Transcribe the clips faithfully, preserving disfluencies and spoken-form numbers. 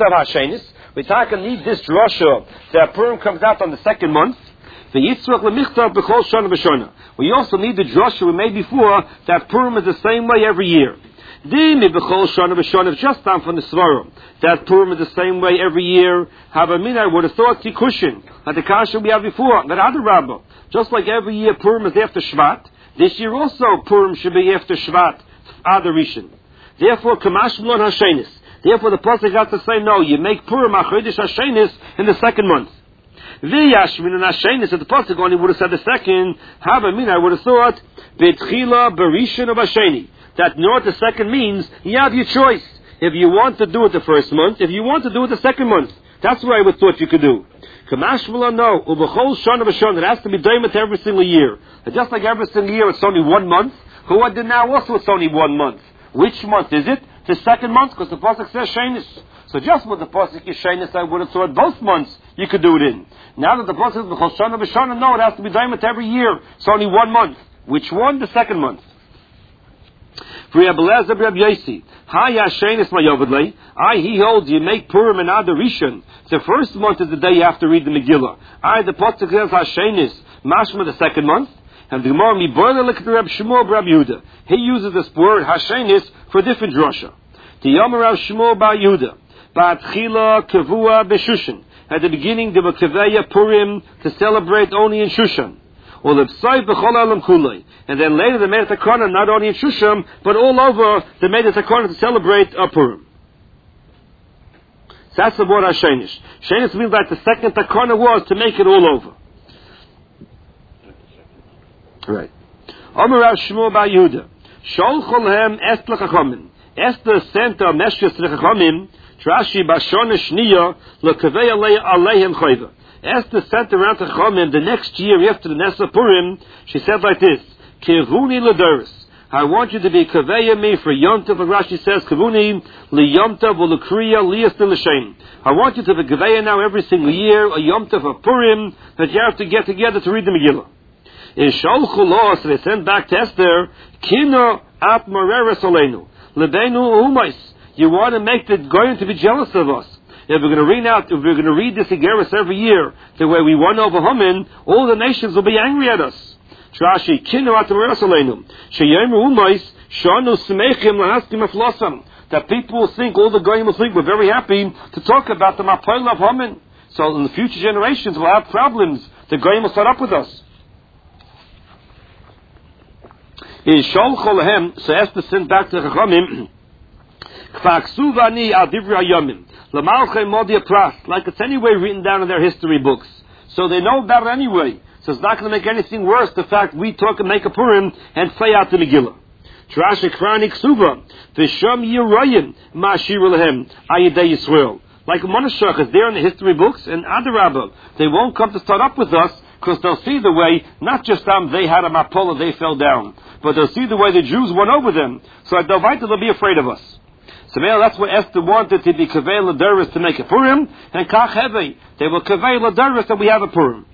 Michtav Hashenis. We talk and need this drasha that Purim comes out on the second month. The Yitzchak lemichtav b'chol shana v'shana. We also need the drasha we made before that Purim is the same way every year. Dimi b'chol shana v'shana. Just down from the Svarim that Purim is the same way every year. Havamina, I would have thought tikushin that the kasha we had before. That other rabbah, just like every year Purim is after Shvat, this year also Purim should be after Shvat Adar Rishon. Therefore, kamash b'lon hashenis. Therefore, the pasuk got to say no. You make Purim achodesh hashenis in the second month. V'yashmin and hashenis. If the pasuk only would have said the second, havamina, I would have thought betchila berishon of hasheni. That know what the second means. You have your choice. If you want to do it the first month, if you want to do it the second month, that's what I would thought you could do. Kamash b'lon no. Ubechol shana v'shana. It has to be daimet every single year. And just like every single year, it's only one month. Who I did now also it's only one month. Which month is it? The second month, because the pasuk says Shenis. So just with the pasuk is Shenis, I would have thought both months you could do it in. Now that the pasuk is B'chol Shana V'Shana, no, it has to be daimet every year. It's only one month. Which one? The second month. For Rebbe Lezer, Rebbe Yosi, Hi Shenis Mayovedlei. I he holds you make Purim and Adar Rishon. The first month is the day you have to read the Megillah. I the pasuk says Hashenis, Mashma the second month. And the Gemara mi boiler look at Reb Shmuel Reb Yehuda. He uses this word Hashenis for different drasha. The Yom Reb Shmuel Bar Yehuda, Ba'atchila Kavua B'Shushan. At the beginning, there were Kaveya Purim to celebrate only in Shushan. Or the B'Sai B'Chol Alam Kulei. And then later they made a takana not only in Shushan, but all over they made a takana to celebrate a Purim. So that's the word Hashenis. Hashenis means that the second takana was to make it all over. Right. Omer Rav Shmuel Bar Yehuda. Shol cholhem est l'chachamim. Esther sent a message to the chachamim. Trashi b'shona shniya l'kavei aleihem chayva. Esther sent around to chachamim the next year after the Nesa Purim. She said like this: Kivuni l'doris. I want you to be kaveya me for Yom Tov. Rashi says Kivuni liyom tov u'lekriya liyas l'shem. I want you to be kaveya now every single year a Yom Tov of Purim that you have to get together to read the Megillah. In Shalchulos, they sent back to Esther, Kino at Moreres Olenu, Lebenu Umais. You want to make the Goyim to be jealous of us. If we're going to read out, if we're going to read this Igeris every year, the way we won over Haman, all the nations will be angry at us. Trashi, Kino at Moreres Olenu, Sheyemer Umais, Shanu Smechim Lahaskim Aflosam. That people will think, all the Goyim will think, we're very happy to talk about the Mapol of Haman. So in the future generations we'll have problems. The Goyim will start up with us. In Shol Cholhem, so Esther sent back to Chachamim, Kfaksu vani al divrei hayomim, Lamalchem modi pras, like it's anyway written down in their history books. So they know about it anyway. So it's not going to make anything worse, the fact we talk and make a Purim and say out the Megillah. Trash Ekrani Ksuva, Visham Yeroyim, Mashir Lehem, Ayidei Yisrael. Like Monashach is there in the history books, and Adarabah, they won't come to start up with us, because they'll see the way, not just them, they had a mapola, they fell down, but they'll see the way the Jews won over them, so at Dovaita they'll be afraid of us. So now that's what Esther wanted to be Kavei Ladaris to make a Purim, and Kach Heve, they will Kavei Ladaris and we have a Purim.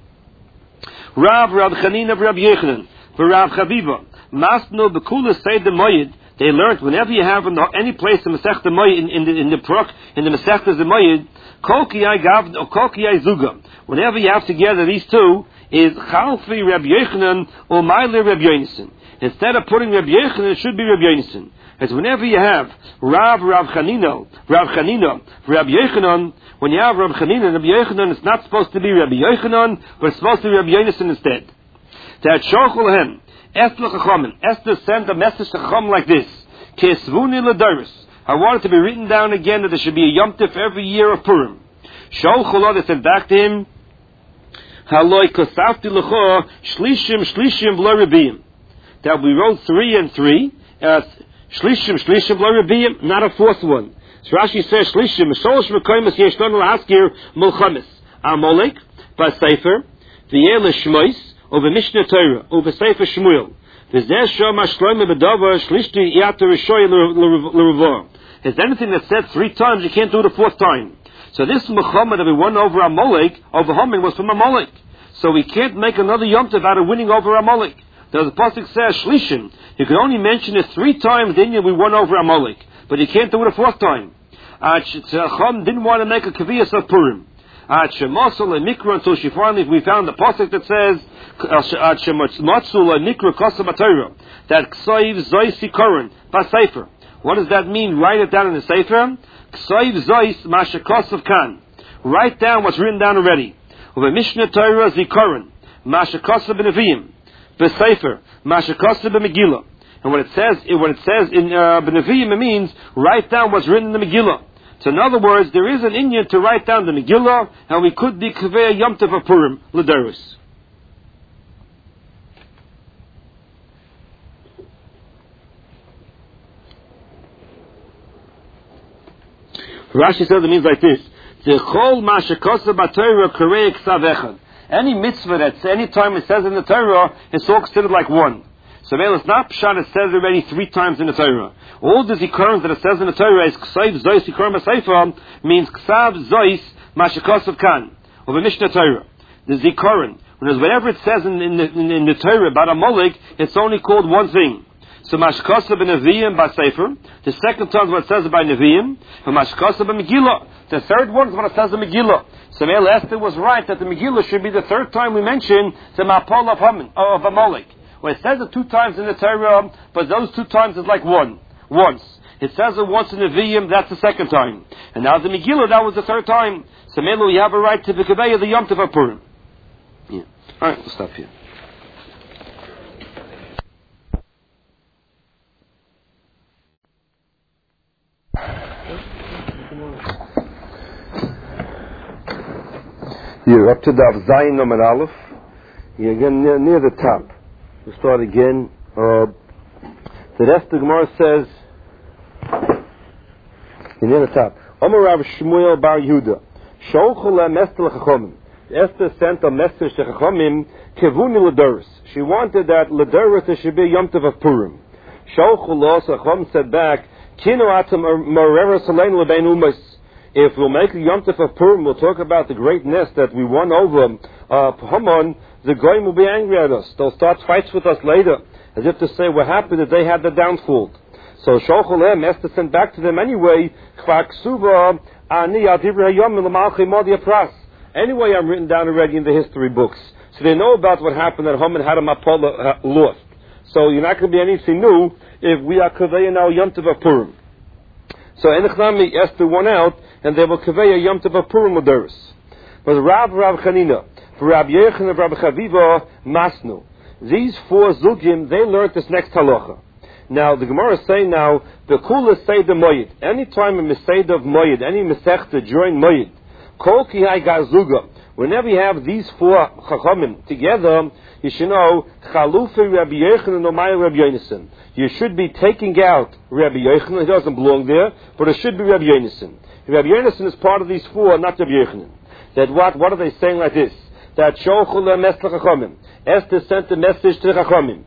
Rav, Rav Chanina, Rav Yechanan, Rav Chaviva, Masno, Bekula, Seyd the Moyed, they learned whenever you have in the, any place in Masech the Moyed, in, in the, in the Prok, in the Masech the Moyed, Kol Kiyai Gav, or Kol Kiyai Zuga, whenever you have together these two, is Chalfi Reb Yechanan or Maile Reb Yonason. Instead of putting Reb Yechanan, it should be Reb Yonason. As whenever you have Rav Rav Chanino, Rav Chanino, Reb Yechanan, when you have Rav Chanino and Reb Yechanan, it's not supposed to be Reb Yechanan, but it's supposed to be Reb Yonason instead. That Shochul Hem, Esther Chachamim, Esther sent a message to Chacham like this: Kesvuni Ladaris. I want it to be written down again that there should be a Yom Tov every year of Purim. Shochul they sent back to him. Haloi kosafti lecho shlishim shlishim v'lo rebiyim. That we wrote three and three. Uh, shlishim shlishim v'lo rebiyim, not a fourth one. So Rashi says shlishim sholosh mekoymas yeshlon l'haskir mulchamis. Amalek by Sefer v'yel shmois over Mishnah Torah over Sefer Shmuel. V'zeh shom hashloim bedavar shlishti yater rishoy l'ruvah. Is anything that's said three times, you can't do it a fourth time. So this Muhammad that we won over Amalek, over Haman, was from Amalek. So we can't make another Yom Tov out of winning over Amalek. Now the pasuk says Shlishim. You can only mention it three times, then we won over Amalek. But you can't do it a fourth time. Chacham didn't want to make a kaviyas of Purim. At Shemosul and Mikra, until she finally, we found the pasuk that says, at Shemosul and Mikra Kosa B'Torah, that Ksaiv Zois Sikorin, B'Sefer. What does that mean? Write it down in the Sefer. Ksaiv Zois Masha Kosav Kan. Write down what's written down already. Uve Mishnah Torah Zikorin, Masha Kosav B'Neviim, B'Sefer, Masha Kosav B'Megillah. And what it says, what it says in uh, B'Neviim, it means write down what's written in the Megillah. So in other words, there is an inyan to write down the Megillah, and we could be Kaveh Yom Tov of Purim, L'Derus. Rashi says it means like this: Zechol ma shekosa b'Torah karei ksav echad. Any mitzvah that's any time it says in the Torah, it's all considered like one. So well, it's not pshat. It says already three times in the Torah. All the zikaron that it says in the Torah is ksav zois zikaron b'sefer means ksav zois ma shekosav kan of a Mishnah Torah. The zikaron, whenever it says in, in, the, in, in the Torah about a molek, it's only called one thing. So mashkosa b'neviim b'sefer. The second time is what it says about neviim. And mashkosa b'megillah. The third one is what it says in Megillah. So Meil Esther was right that the Megillah should be the third time we mention the mapol of Haman of Amalek. Well, it says it two times in the Torah, but those two times is like one. Once. It says it once in Nevi'im, that's the second time. And now the Megillah, that was the third time. So Melo, we have a right to the Kaveya, the Yom Tov of Purim. Yeah. Alright, we'll stop here. You're up to the Zayin Nomen Aleph. You're again near, near the top. We'll start again. Uh, the rest of the Gemara says, you're near the top. Omer Rav Shmuel Bar Yehuda. Sholchu le'em Esther l'chachomim. Esther sent a message to Chachomim, Kevuni l'Doros. She wanted that l'Doros there should be a Yom Tov of Purim. Sholchu lo, so Chachom said back, Kino atam marera salein l'bein umas. If we'll make a Yom Tov of Purim, we'll talk about the greatness that we won over uh, Haman, the Goyim will be angry at us. They'll start fights with us later, as if to say we're happy that they had the downfall. So Shocholem, Esther sent back to them anyway, anyway I'm written down already in the history books. So they know about what happened that Haman had a Mapola uh, lost. So you're not going to be anything new if we are Kaveya now Yom Tov of Purim. So Enechnami, Esther won out, and they will Kaveya Yom Tov of Purim L'Doros. But Rav Rav Chanina, for Rabbi Yechon and Rabbi Chaviva, Masnu. These four Zugim, they learned this next halacha. Now, the Gemara is saying now, the Kula Seder Moyed. Any time a Meseder of Moyed, any Mesechta during Moyed, Kol Ki Hai Gazuga, whenever you have these four Chachamim together, you should know, Chalufi Rabbi Yechon and Omai Rabbi Yonason. You should be taking out Rabbi Yechon, he doesn't belong there, but it should be Rabbi Yonason. Rabbi Yonason is part of these four, not Rabbi Yechon. That what, what are they saying like this? That Shochul Le'emes L'Chachamim. Esther sent a message to the Chachamim.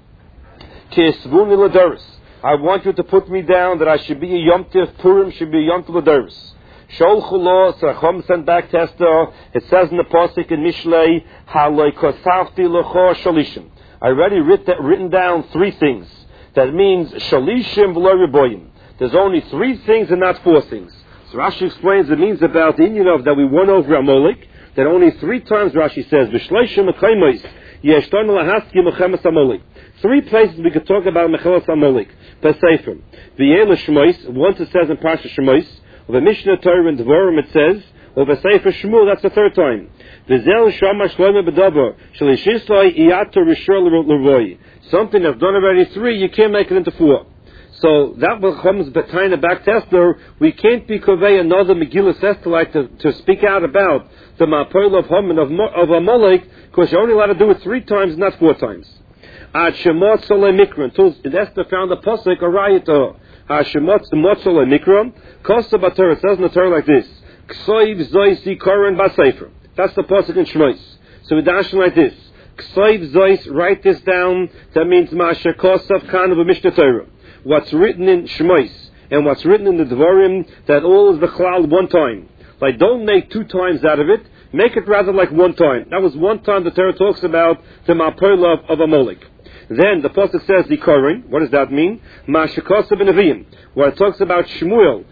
Kisvuni L'Doros. I want you to put me down that I should be a Yom Tov Purim, should be a Yom Tov L'Doros. Sholchu lo, so Chacham sent back to Esther. It says in the Pasuk in Mishlei, Haloi Kosavti L'Cho Shalishim. I already writ that, written down three things. That means Shalishim V'lo Reboyim. There's only three things and not four things. So Rashi explains it means about the Indian of that we won over Amalek, that only three times Rashi says, V'shleishim Mekaymois, Yeshton Lahaski Mechemes Amalek. Three places we could talk about Mechemes Amalek. Pesayfim. V'yela Shmois, once it says in Parsha Shmois, of a Mishnah Torah in Devarim it says, of a Sefer Shmuel, that's the third time. V'zel Shama Shloime B'davar, Shalishisloi Iyato Rishor L'Roi. Something that's done already three, you can't make it into four. So that comes kind of back to Esther. We can't be convey another Megillah Esther like to, to speak out about the Ma'apol of Haman of, of Amalek, because you're only allowed to do it three times, not four times. Ad Shemot Solei Mikra, until Esther found a pasuk, a riot to her. Ad Shemot Solei Mikra, Kosta Batorah, it says in the Torah like this, Ksoiv Zois Yikoren Basefer. That's the pasuk in Shmois. So we dash like this, Ksoiv Zois, write this down, that means Masha Kosav Kan of a Mishnah Torah. What's written in Shmois and what's written in the Devarim, that all is the Chalal one time. Like, don't make two times out of it. Make it rather like one time. That was one time the Torah talks about the Ma'apol of, of Amalek. Then the pasuk says Zikaron. What does that mean? Ma'ashikosa b'Neviim. Where it talks about Shmuel,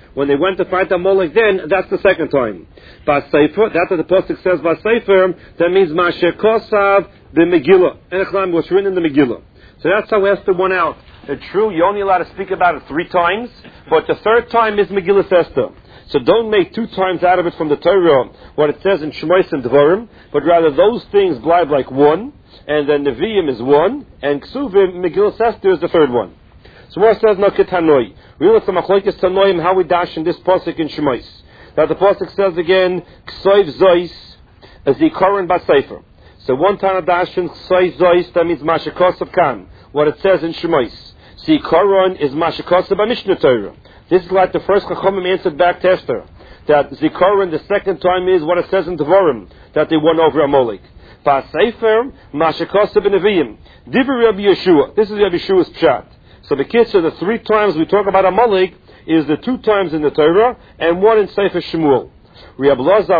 When they went to fight Amalek, then that's the second time. Basefer, that's what the pasuk says. Basefer, that means Masher Kosav the Megillah, and what's written in the Megillah. So that's how Esther won out. It's true, you're only allowed to speak about it three times, but the third time is Megillah Esther. So don't make two times out of it from the Torah, what it says in Shemais and Devarim, but rather those things blind like one, and then Nevi'im is one, and Ksuvim, Megillah Esther is the third one. So what says no Ketanoi? We look at Machlokes Tanoim, how we dash in this pasuk in Shemais. Now the pasuk says again, Ksoiv Zois, Zikaron Baseifer. So one time of dash in Ksoiv Zois, that means Mashakos of Kan, what it says in Shemais. Zikaron is Mashakos of Mishnah Torah. This is like the first Chachamim answered back to Esther, that Zikaron the second time is what it says in Devarim, that they won over Amalek. Baseifer, Mashakos of Nevi'im. Divrei Rabbi Yeshua. This is Rabbi Yeshua's pshat. So the kids are the three times we talk about Amalek is the two times in the Torah and one in Sefer Shemuel. We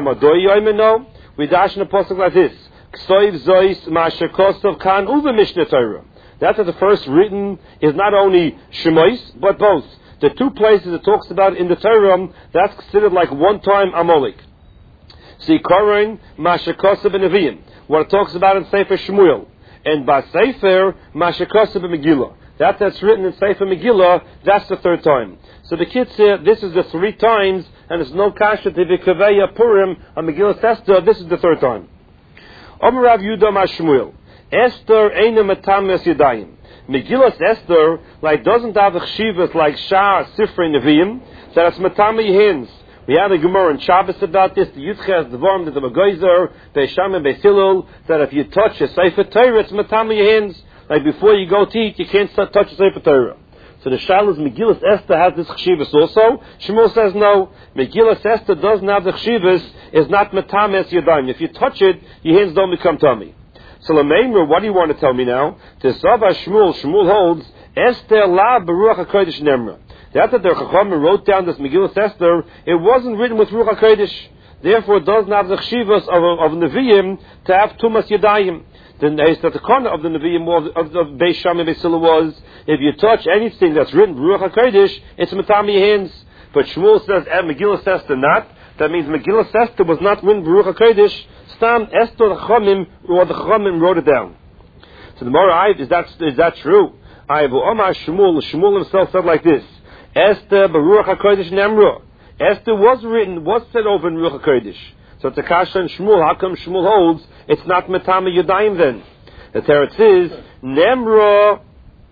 dash in a pasuk like this: Ksoiv Zois Masher Kosov Kan Uve Mishnah Torah. That's what the first written is not only Shemais but both. The two places it talks about in the Torah, that's considered like one time Amalek. Zikaron Masher Kosov Nevi'im. What it talks about in Sefer Shemuel, and Basefer Masher Kosov Megillah. That that's written in Sefer Megillah, that's the third time. So the kids say, this is the three times, and there's no kasha to be Kaveya Purim, on Megillah Esther, this is the third time. Omer Rav Yudah Mashmuel, Esther Eina Matames Yadayim. Megillah Esther, like, doesn't have the chshivas like Shah, Sifrei Nevi'im, that it's Matame Yehinz. We had a Gemara in Shabbos about this, the Yudches, the Vorm, the Magoizer, Beisham and Beisilul, that if you touch a Sefer Torah, it's Matame Yehinz. Like before you go to eat, you can't touch the Sefer Torah. So the Shalos Megillah Esther has this chshivas also. Shmuel says no. Megillah Esther doesn't have the chshivas. Is not metames yadayim. If you touch it, your hands don't become tummy. So Lameimer, what do you want to tell me now? To Sava Shmuel, Shmuel holds Esther la beruach hakodesh nemra. That that the Chachamim wrote down this Megillah Esther, it wasn't written with ruach hakodesh. Therefore, it doesn't have the chshivas of of Nevi'im to have tumas yadayim. Then the corner of the Nevi'im of, of, of Beis Shammai and Beis Hillel was, if you touch anything that's written Ruach HaKodesh, it's Matami hands. But Shmuel says, eh, Megillah Esther not. That means Megillah Esther was not written Ruach HaKodesh. Stam Esther the Chachamim, or the Chachamim wrote it down. So the Mora, is that is that true? I have Omar Shmuel. Shmuel himself said like this: Esther Baruch HaKodesh Nemra. Esther was written, was said over in Ruach HaKodesh. So it's a kasha and Shmuel. How come Shmuel holds it's not Matama Yadayim then? The teretz is Nemra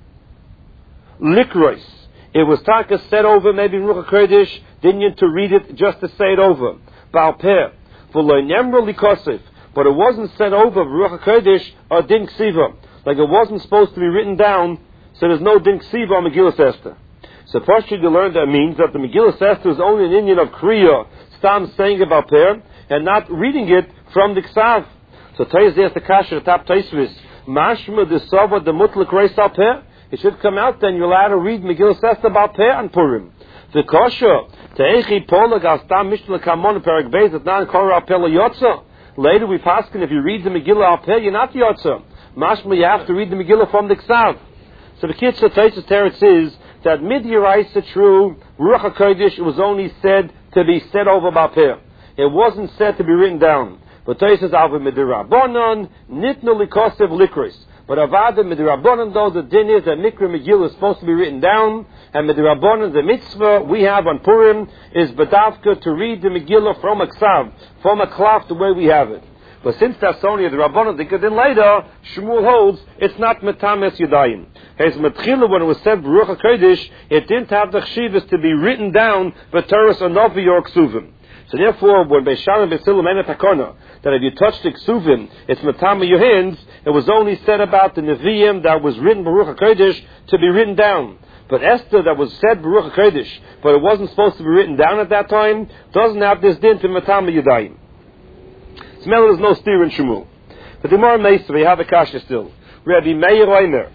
Likrois. It was taka said over maybe in Ruach HaKodesh, didn't you to read it just to say it over. Baal Peh. For lo Nemra Likosif. But it wasn't said over Ruach HaKodesh or Din Ksiva. Like it wasn't supposed to be written down, so there's no Din Ksiva on Megillah Esther. So first you learn that means that the Megillah Esther is only an Indian of Kriya, Stam saying about Peh, and not reading it from the Ksav. So Taiz there's the Kasha, the top Taisvis. Mashma the Sava the Mutlik Reis al Peh. It should come out then you're allowed to read Megillah Esther about Peh and Purim. The Kasha, Te'echi Polag al Stam Mishnah Kamon Perak Beis at Nan Korah al Peh Yotza. Later we paskin if you read the Megillah al Peh, you're not Yotza. Mashma you have to read the Megillah from the Ksav. So the Kitzur Taisvis Teretz is that Midyaraisa true, Ruach HaKodesh was only said to be said over about Peh. It wasn't said to be written down. But Taisvis Alva Midirabonon, Nitnu Likosev Likris. But Avada Midirabonon though, the din is that Mikra Megillah is supposed to be written down, and Midirabonon, the mitzvah we have on Purim, is Badavka to read the Megillah from a Ksav, from a Klaf the way we have it. But since that's only the Rabbanon, then later, Shmuel holds, it's not Metames Yadayim. As Matchila, when it was said Baruch HaKodesh, it didn't have the Chshivas to be written down, but Teres or Novi or Ksuvim. So therefore, when Beisham and Beisilum and Takona, that if you touch the Ksuvim, it's Matama your hands, it was only said about the Nevi'im that was written Baruch HaKodesh to be written down. But Esther that was said Baruch HaKodesh, but it wasn't supposed to be written down at that time, doesn't have this din to Matama Yadayim. Smell there's no steer in Shmuel. But the more Mesa, we have a kasha still. Rabbi Meir Omer.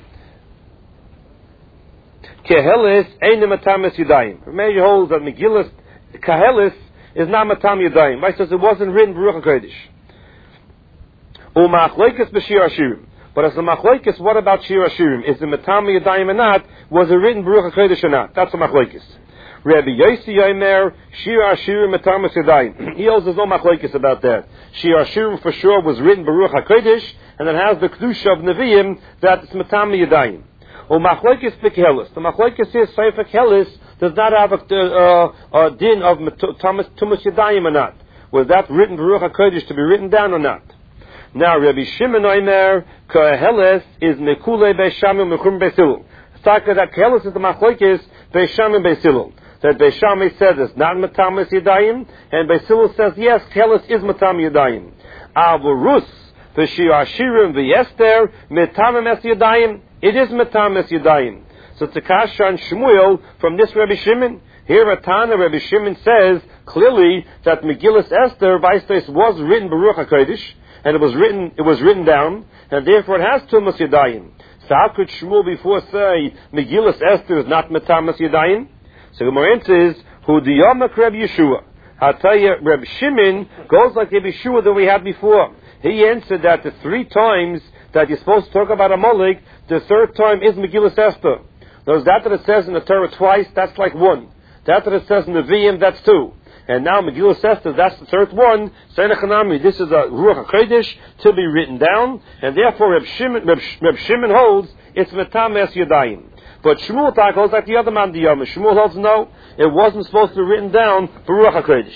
Kehelis ain't Matamis Yadayim. Rabbi Meir holds that Megillah Kehelis is not Matam Yadayim. Why says it wasn't written Baruch HaKodesh. Umachloikis b'Shir Hashirim. But as a Machloikis, what about Shir Hashirim? Is it Matam Yadayim or not? Was it written Baruch HaKodesh or not? That's a Machloikis. Rabbi Yossi Yomer, Shir Ashirim Matamas Yadayim. He holds his own machlokes about that. Shir Ashirim for sure was written Baruch HaKodesh, and it has the Kedusha of Nevi'im that it's Matam Yadayim. Or machlokes B'Kehelis. The machlokes here, Sefer Kehelis, does not have a, uh, a din of Tumas Yadayim or not. Was that written Baruch HaKodesh to be written down or not? Now, Rabbi Shimon Omer, Kehelis is Mekule Beishamim Mechum Beisilul. Taka that Kehelis is the machlokes Beishamim Beisilul. That Beishamim says it's not Matamas Yadayim, and Beisilul says yes, Kehelis is Matam Yadayim. Avurus, V'Shir Ashirim V'Yester, Matam Es Yadayim, it is Matam Es Yadayim. So it's a kasha on Shmuel from this Rabbi Shimon. Here at Tana, Rabbi Shimon says clearly that Megillas Esther, Vaistais, was written Baruch HaKodesh, and it was written, it was written down, and therefore it has Tumas Yadayim. So how could Shmuel before say Megillas Esther is not Matamas Yadayim? So the Gemara says, Hu diyamak Rabbi Yeshua. I'll tell you, Rabbi Shimon goes like Rabbi Yeshua that we had before. He answered that the three times that you're supposed to talk about Amalek, the third time is Megillas Esther. There's that that it says in the Torah twice, that's like one. That that it says in the Nevi'im, that's two. And now Megillas Esther, that's the third one. Seinachanami, this is a Ruach HaKodesh to be written down, and therefore Reb Shimon, Reb, Reb Shimon holds it's Matam Es Yadayim. But Shmuel Tak holds like the other man, the Yom. Shmuel holds no, it wasn't supposed to be written down for Ruach HaKodesh.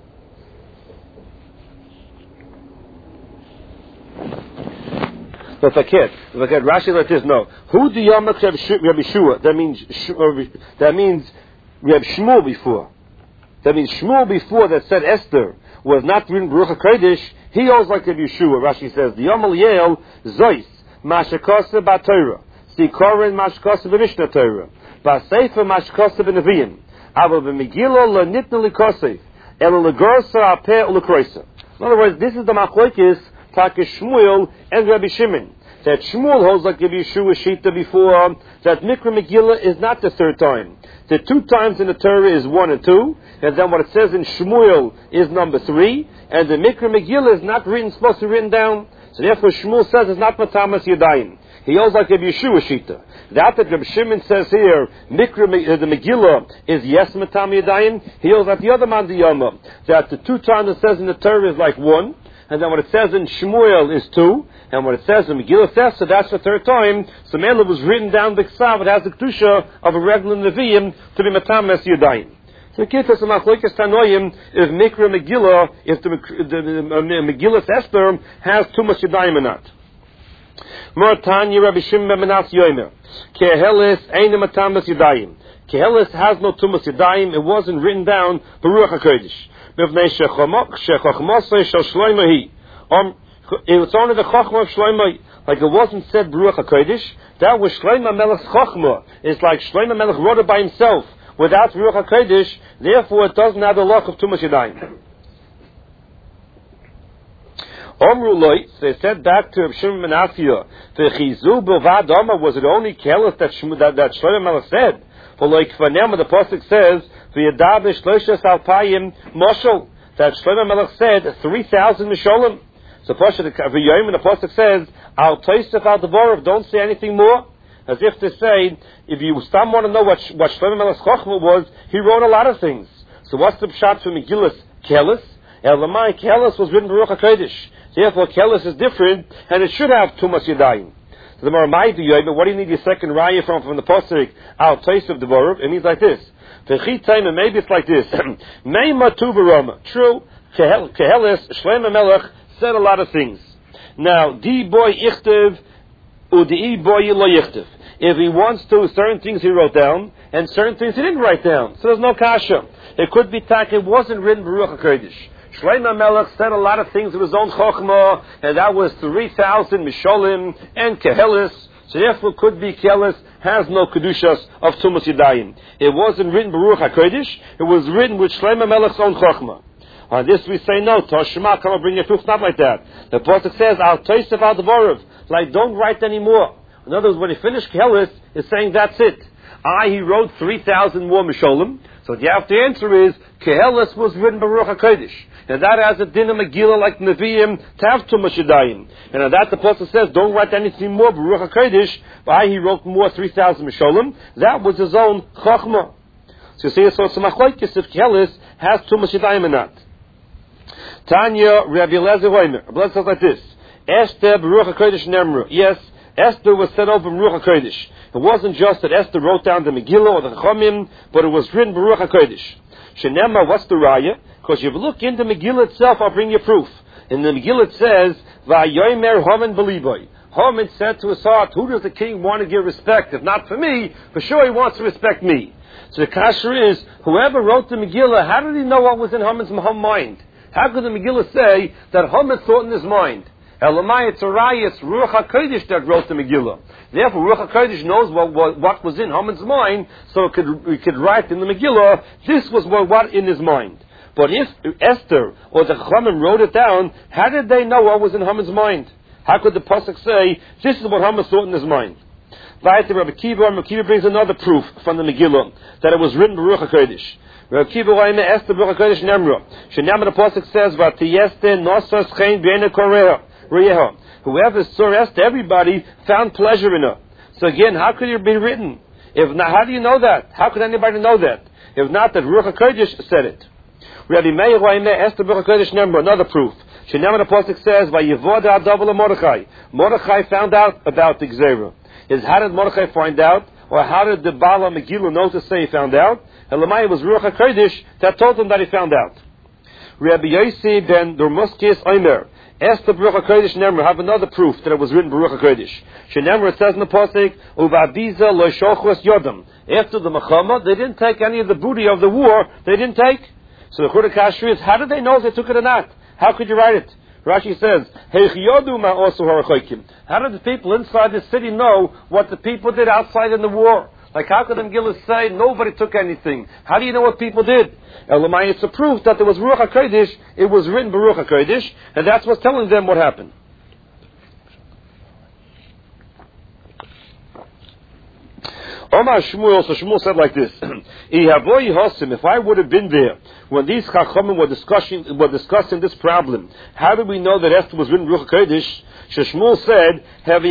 But if I can't, if I can't, Rashi like this, no. Who the Yom Rabbi Shua? That means, that means Reb Shmuel before. That means Shmuel before that said Esther was not written Baruch HaKodesh, he holds like Rabbi Yeshua. Rashi says, the Yom Eliel, Zois, Mashakasa B'Torah, Sikorin Mashakasa B'Mishnah Torah, B'Sefer Mashakasa B'Nevi'im, Ava B'Megillah L'Nitna L'Kosef, Ela L'Gorsa Apeh U'L'Kroisa. In other words, this is the machlokes Taka Shmuel and Rabbi Shimon. That Shmuel holds like Rabbi Yeshua Shita before, that Mikra Megillah is not the third time. The two times in the Torah is one and two, and then what it says in Shmuel is number three, and the Mikra Megillah is not written, supposed to be written down. So therefore Shmuel says it's not Matamas Yadayim. He holds like Rabbi Yeshua Shita. That that Rabbi Shimon says here, Mikra, uh, the Megillah is yes Matam Yadayim, he holds like the other man, the Yoma, that the two times it says in the Torah is like one, and then what it says in Shmuel is two, and what it says in Megillah Esther, that's the third time. So Mela was written down B'Ksav, it has the Kedusha of a regular Nevi'im to be Matam Es Yadayim. So the Kitas and Machlokes Tanoim, if Mikra Megillah, if the, the, the, the Megillah Esther has too much Yadayim or not. Mar Tanya Rabbi Shimon ben Menas Yomer, Kehelis Ein Matam Es Yadayim. Kehelis has no Tumas Yadayim, it wasn't written down Baruch HaKodesh. Um, it's only the Chochmah of Shlomo, like it wasn't said Baruch HaKodesh. That was Shlomo Melech's Chochmah. It's like Shlomo Melech wrote it by himself without Baruch HaKodesh. Therefore, it doesn't have the lock of Tumas Yadayim. Omru Loi, they said back to Reb Shimon ben Asiyah, the Chizu Bilvad Omar, was it only Kehelis that, that, that Shlomo Melech said? For like Fanema, the Pasuk says, V'yadav Shloshes Alpayim Moshel, that Shlomo Melech said three thousand Misholim. So Pasuk V'yom, the Pasuk says, Al Toisef Al Devorov, don't say anything more. As if to say, if you still want to know what what Shlomo Melech's Chochmah was, he wrote a lot of things. So what's the pshat for Megillas Kehelis? Elamai Kehelis was written Baruch HaKodesh. Therefore Kehelis is different, and it should have Tumas Yadayim. So the Maramai do you, but what do you need your second raya from from the Pasuk Al Toisef Devorov? It means like this. Maybe it's like this. True, Kehelis, Shlomo Melech said a lot of things. Now, di boy ichtiv, udi boy lo yichtiv. If he wants to, certain things he wrote down, and certain things he didn't write down. So there's no kasha. It could be tak, it wasn't written Baruch HaKodesh. Shlomo Melech said a lot of things of his own chokhmah, and that was three thousand Misholim and Kehelis. So therefore, could be Kehelis has no kedushas of Tumas Yadayim. It wasn't written Baruch HaKodesh. It was written with Shlomo Melech's own chokhmah. On this we say no. Toshma, come and bring your proof. Not like that. The Pasuk says, "Al Toisef Al Devorov." Like, don't write anymore. In other words, when he finished Kehelis, it's saying that's it. I, he wrote three thousand more Misholim. So what you have to answer is, Kehelis was written Baruch HaKodesh. And that has a din of Megillah like Nevi'im to have Tumas Yadayim. And on that the Pasuk says, don't write anything more Baruch HaKodesh. I, he wrote more three thousand Misholim. That was his own Chochmah. So you see, so it's a machlokes if Kelis has too much Yadayim or not. Tanya, Rabbi Eliezer Hoimer. Rabbi Eliezer says like this. Esther Baruch HaKodesh Nemru. Yes, Esther was set over Baruch HaKodesh. It wasn't just that Esther wrote down the Megillah or the Chachamim, but it was written Baruch HaKodesh. Shenema, what's the raya? Because if you look into Megillah itself, I'll bring you proof. In the Megillah it says, Va'yomer Haman Beliboy. Haman said to his heart, who does the king want to give respect? If not for me, for sure he wants to respect me. So the kasher is, whoever wrote the Megillah, how did he know what was in Haman's mind? How could the Megillah say that Haman thought in his mind? Elamai, it's a raya, it's Ruach HaKodesh that wrote the Megillah. Therefore, Ruach HaKodesh knows what, what, what was in Haman's mind, so it could, it could write in the Megillah, this was what, what in his mind. But if Esther or the Chachamim wrote it down, how did they know what was in Haman's mind? How could the Pasuk say, this is what Haman thought in his mind? Rabbi Kiva, Rabbi Kiva brings another proof from the Megillah, that it was written by Ruach HaKodesh. Rabbi Kiva, Esther, Baruch HaKodesh, Nemra. Shenam, the Pasuk says, Vatiyeste nosas chen b'ene koreha. Whoever saw Esther, everybody found pleasure in her. So again, how could it be written? If not, how do you know that? How could anybody know that? If not that Ruach HaKodesh said it. Rabbi Meir, Esther, Baruch HaKodesh, Nemra. Another proof. Shenam, the Pasuk says, Vayevoda Adav Mordechai. Mordechai found out about the Gzera. Is how did Mordechai find out? Or how did the Bala Megillah know to say he found out? Elamai was Ruach HaKodesh that told him that he found out. Rabbi Yossi ben Dormuskis Omer. Esther Baruch HaKodesh Nemra. Have another proof that it was written Baruch HaKodesh. Shenemra, it says in the Pasuk, Uvabiza lo shochos yodam. After the Mechama, they didn't take any of the booty of the war. They didn't take. So the Churah Kashri is, how did they know if they took it or not? How could you write it? Rashi says, how did the people inside the city know what the people did outside in the war? Like how could the Megillah say nobody took anything? How do you know what people did? Elamai, it's a proof that there was Ruach HaKodesh, it was written by Ruach HaKodesh, and that's what's telling them what happened. Omar Shmuel, so Shmuel said like this, if I would have been there when these Chachamim were discussing, were discussing this problem, how do we know that Esther was written Ruach HaKodesh? Shmuel said,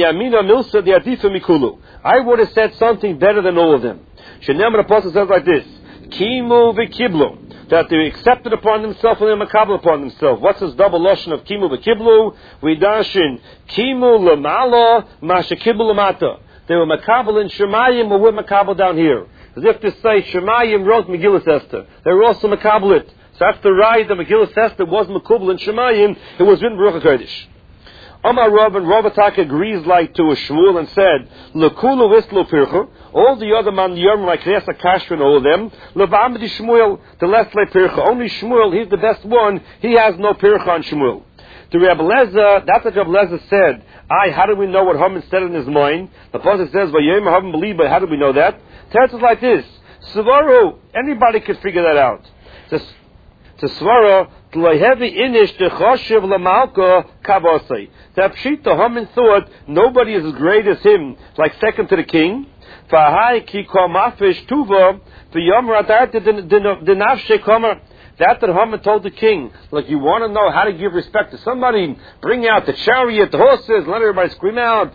I would have said something better than all of them. Shenem, the apostle says like this, Kimu v'kiblu, that they accepted upon themselves and they makabel upon themselves. What's this double lotion of Kimu v'kiblu? We dashin, Kimu l'mala, masha kiblu l'mata. They were makabel in Shemayim, or we're makabel down here. As if to say, Shemayim wrote Megillah Esther. They were also makabel it. So that's the right that Megillah Esther was makabel in Shemayim. It was written Baruch HaKodesh. Amar Rav, and Rav Atak agrees like to a Shmuel and said, Lekulu islo pircha. All the other man yom like Resa Kasher and all of them. Levamdi Shmuel, the less le pircha. Only Shmuel, he's the best one. He has no pircha on Shmuel. The Rebbe Lezer, that's what Rebbe Lezer said. I, how do we know what Haman said in his mind? The Pasuk says, "Vayom Haman believe," but how do we know that? Teretz is like this: Svaru, anybody could figure that out. To Svara, Tlohevi Inish Dechoshev Lamalka Kavosei. That Pshita Haman thought nobody is as great as him, like second to the king. Fahai Ki Komafish Tuva V'Yom Radar Dinavshe Komer. That that Haman told the king, like, you want to know how to give respect to somebody, bring out the chariot, the horses, let everybody scream out,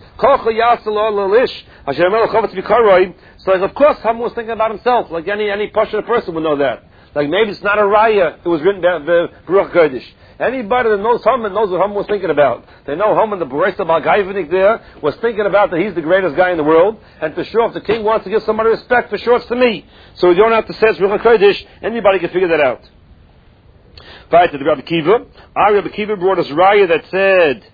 so like, of course Haman was thinking about himself, like any any passionate person would know that. Like maybe it's not a raya, it was written down the Baruch HaKodesh. Anybody that knows Haman knows what Haman was thinking about. They know Haman, the Beresa Balgaivanik there, was thinking about that he's the greatest guy in the world, and for sure if the king wants to give somebody respect, for sure it's to me. So you don't have to say it's Baruch HaKodesh, anybody can figure that out. Right to the Rabbi Kiva. Our Rabbi Kiva brought us raya that said,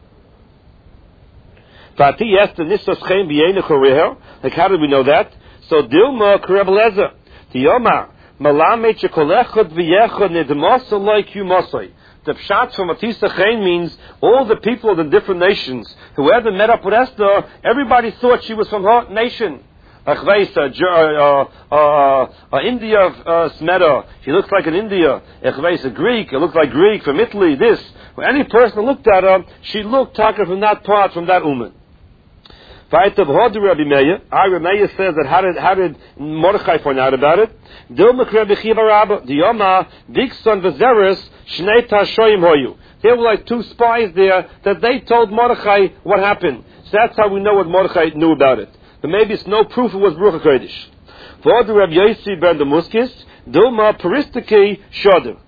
"Fati Esther nisas chen b'yene choreher." Like how did we know that? So Dilma Rebbe Lezer, Tiyoma Malamet shekolechot v'yechot nedmos like you mosai. The pshat from Atisa Chen means all the people of the different nations who ever met up with Esther, everybody thought she was from her nation. Achveis, uh, uh, uh, India, uh, Smeta, he looks like an India. Achveis, a Greek, it looks like Greek from Italy, this. When any person looked at her, she looked talking from that part, from that uman. Vaytav Hodu Rabbi Meir, Rabbi Meir says that how did, how did Mordechai find out about it? Dilmak Rabbi Chiva Rabba, Diyoma, Bigson Vazeris, Shnei Tashoyim Hoyu. There were like two spies there that they told Mordechai what happened. So that's how we know what Mordechai knew about it. But maybe it's no proof it was Baruch HaKodesh. V'od Rabbi Yossi ben the Muskis, Dilma Peristike Shoder.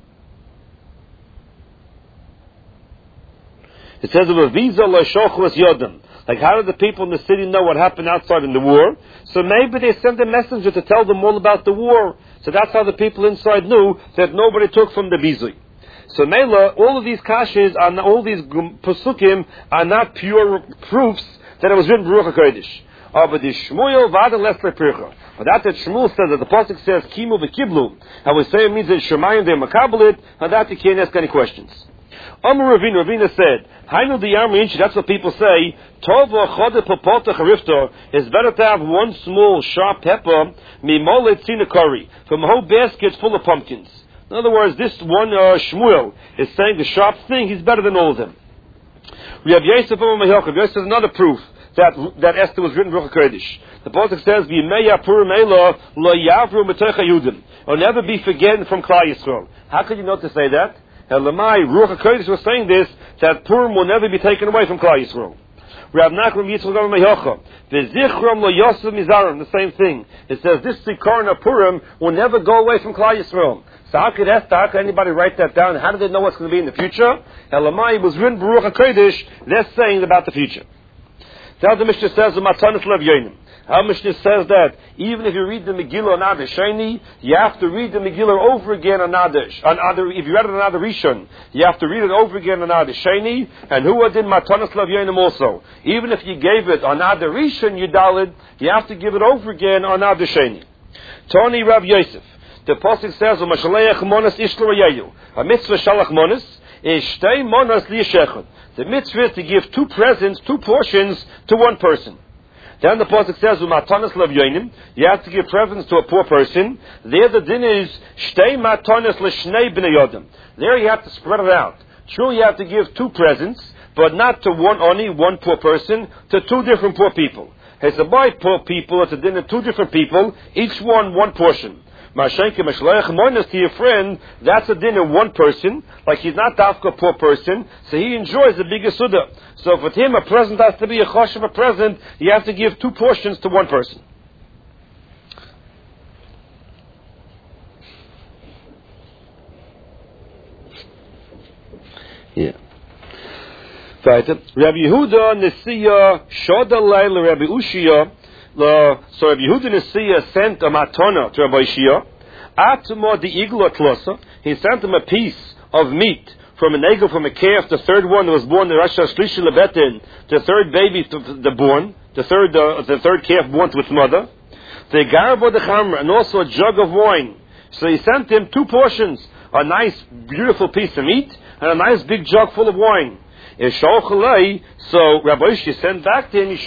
It says of a visa la shochlas yodam. Like, how did the people in the city know what happened outside in the war? So maybe they sent a messenger to tell them all about the war. So that's how the people inside knew that nobody took from the bizui. So Mela, all of these kashas, and all these pasukim are not pure proofs that it was written Baruch HaKodesh. Oh, but the Shmuel vada lesler pircha. But that that Shmuel says that the pasuk says kimu v'kiblu, and we say it means that Shemayim they makabel it, and that you can't ask any questions. Amar Ravina, Ravina said, Hainu diyarmi inchi, that's what people say, Tova chode popota charifto, is better to have one small sharp pepper, mimole tzina from a whole basket full of pumpkins. In other words, this one uh, Shmuel is saying the sharp thing, he's better than all of them. We have Yosef Amar Mehilchav. Yosef is another proof that that Esther was written Baruch HaKodesh. The pasuk says, "V'yimeya purim elo lo yavru metocha Yudim." It will never be forgotten from Klal Yisrael. How could you know to say that? Elamai, Ruach HaKodesh was saying this, that Purim will never be taken away from Klal Yisrael. Rav Nachman Yitzchak Gav Meyocha, V'zichram lo Yosef Mizarim, the same thing. It says this Zikaron of Purim will never go away from Klal Yisrael. So how could Esther, how could anybody write that down? How do they know what's going to be in the future? Elamai was written Baruch HaKodesh, they're saying about the future. Now the Mishnah says, Matanis Lev Yonim. Our Mishnah says that even if you read the Megillah on Adar Sheni, you have to read the Megillah over again on Adar. On Adar, if you read it on Adar Rishon, you have to read it over again on Adar Sheni. And who did Matanis Lev Yonim also? Even if you gave it on Adar Rishon, you dalid, you have to give it over again on Adar Sheni. Tony Rav Yosef. The pasuk says, "U'mashaleach monas ishlo yayu." A mitzvah shalach monas is shtei monas liyashechad. The mitzvah is to give two presents, two portions to one person. Then the pasuk says, "U'matanas lev yonim." You have to give presents to a poor person. There the din is shtei matanas l'shnei bnei yodam. There you have to spread it out. True, you have to give two presents, but not to one only, one poor person, to two different poor people. It's a by poor people, it's a din of two different people, each one one portion. Mashenke Meshleach Monas to your friend, that's a din of one person, like he's not dafka a poor person, so he enjoys the bigger suda. So for him, a present has to be a chosh of a present, you have to give two portions to one person. Yeah. Rabbi Yehuda Nesiya Shoda Leila Rabbi Ushia. So Rabbi Yehuda Nesiya sent a matana to Rabbi Shia. Atma the igla tlosa. He sent him a piece of meat from an egel, from a calf. The third one that was born, the Rosh Shlishi Lebetin, the third baby, the born, the third, uh, the third calf born to its mother. The garbo the chamra, and also a jug of wine. So he sent him two portions, a nice, beautiful piece of meat and a nice big jug full of wine. So Rabbi Shia sent back to him.